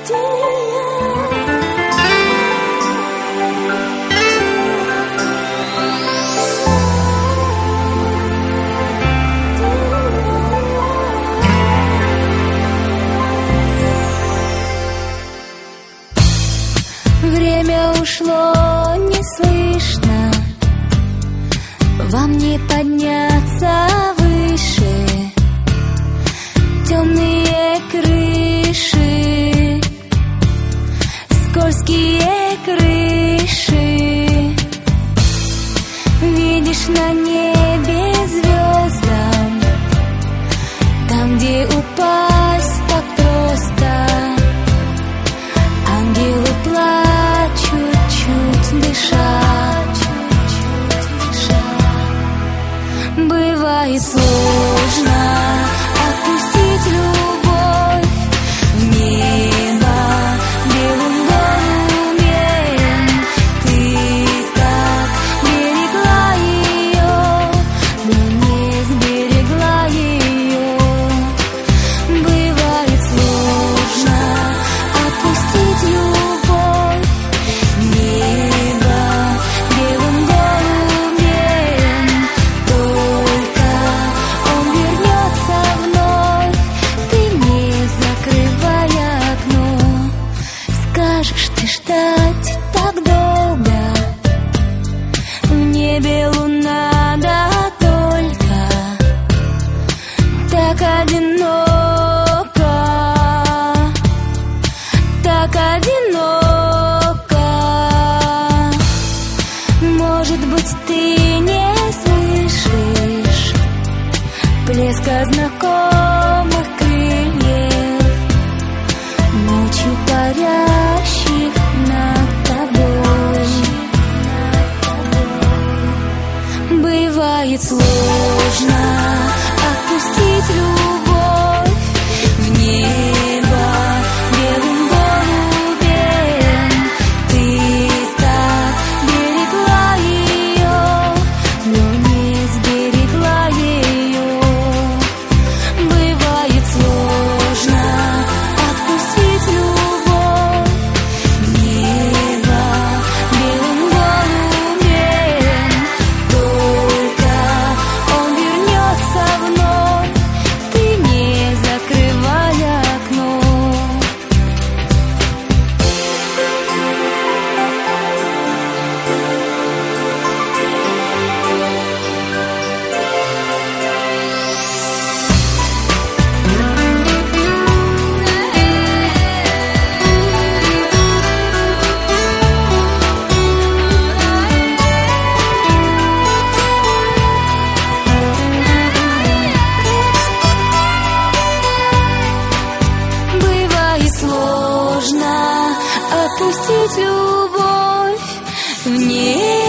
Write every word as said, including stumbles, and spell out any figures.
Время ушло, не слышно, вам не подняться выше. Темные крыши, скользкие крыши. Видишь на небе звездам, там, где упасть так просто. Ангелы плачут, чуть дышат. Бывает сложно отпустить любовь в небо белым голубем. Ты так берегла ее, но не сберегла ее. Бывает сложно отпустить любовь в небо белым голубем. Только он вернется вновь, ты не закрывай окно. Скажешь ты ждать так долго, в небе луна, да только так одиноко, так одиноко. Может быть, ты не слышишь плеска знакомых крыльев, ночью парящих над тобой. Бывает сложно отпустить любовь в небо белым голубем. Ты так берегла ее, но не сберегла ее. Бывает сложно отпустить любовь в небо белым голубем. Только он вернется вновь, ты не закрывай окно. Бывает сложно отпустить любовь в небо